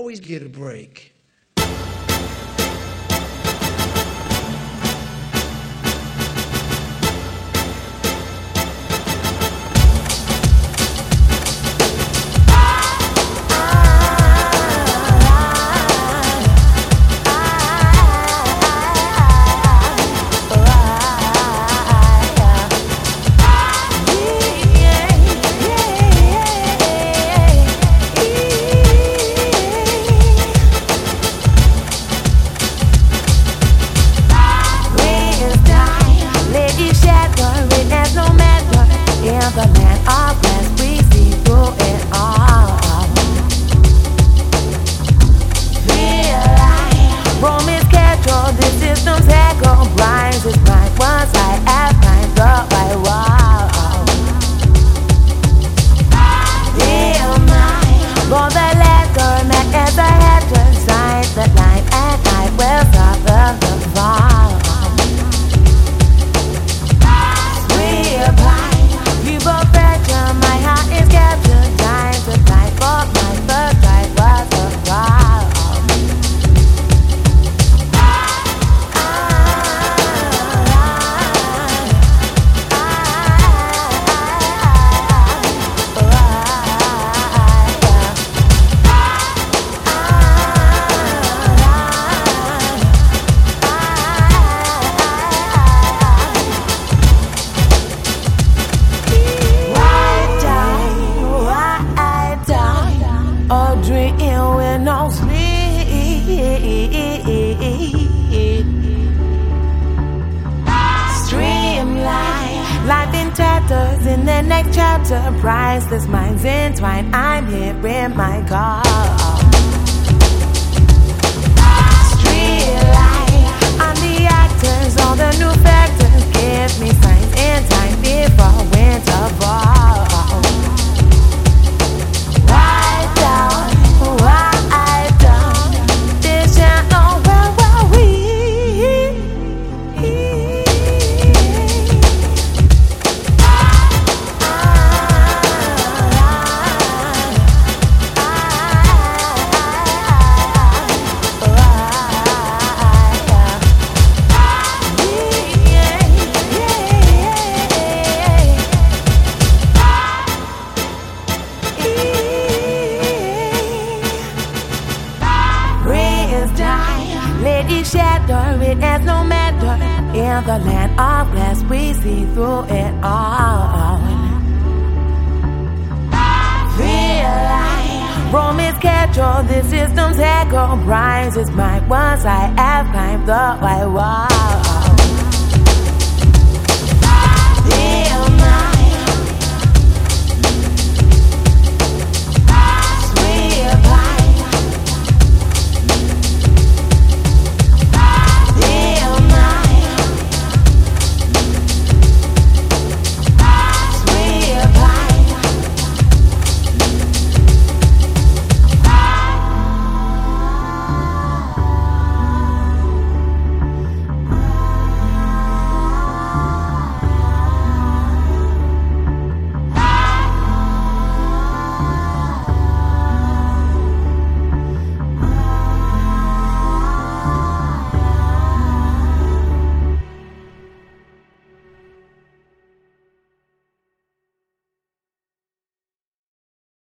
always get a break. The land of rest, we see through it all. Real life, Rome is schedule, the system's echo, blinds is blind, one side at blind, the white wall. Real mind, for the letter, not as a header, sign the line at night, will stop the fall. Real blind, my heart is captured, dying to fight for my first fight was a problem. No sleep. Streamline, life in tatters in the next chapter. Priceless minds entwined. I'm here in my car. Streetlight, I'm the actors, all the new factors. Give me signs in time before winter falls. Right down. Lady shadow, it has no matter. In the land of glass, we see through it all. Real life, Rome is schedule, the system's echo, rise is my once I have climbed the white wall.